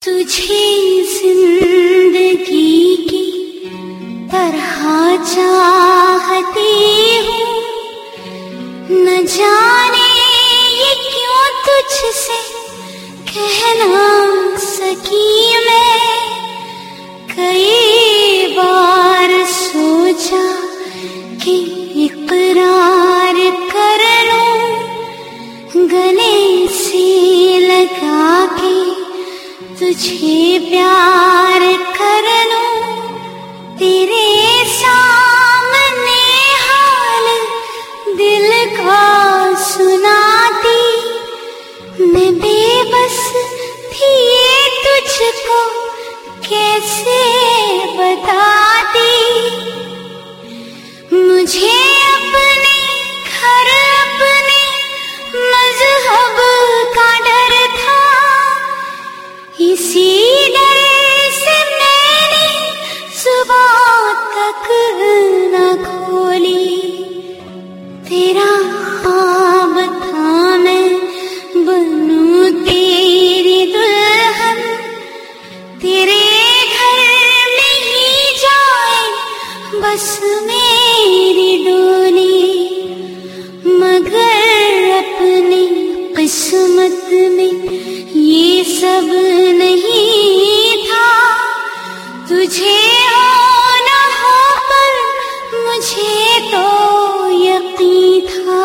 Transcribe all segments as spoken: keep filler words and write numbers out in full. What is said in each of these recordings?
तुझे जिंदगी की तरह चाहती हूँ, न जाने ये क्यों तुझसे कह ना सकी मैं। कई बार सोचा कि इकरार कर लूं, गले से लगा के तुझे प्यार कर लूं। तेरे सामने हाल दिल का सुनाती, मैं बेबस थी तुझको कैसे बताती। मुझे अपने घर अपने मजहब का डर था, इसी डर से मैंने सुबह तक न खोली। तेरा ख्वाब था मैं बनूं तेरी दुल्हन, तेरे घर में ही जाए बस मेरी डोली। मगर अपनी किस्मत में ये सब नहीं था, तुझे हो न हो पर मुझे तो यकीन था।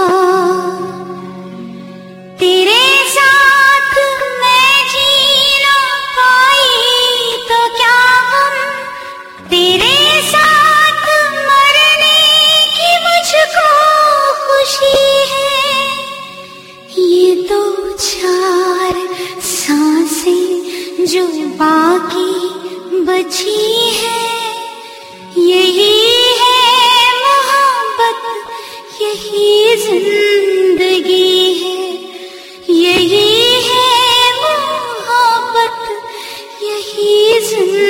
तेरे साथ मैं जी ना पाई तो क्या गम, तेरे साथ मरने की मुझको खुशी है। ये दो चार सांसें जो बाकी बची है, यही है मोहब्बत, यही जिंदगी है। यही है मोहब्बत, यही जिंदगी।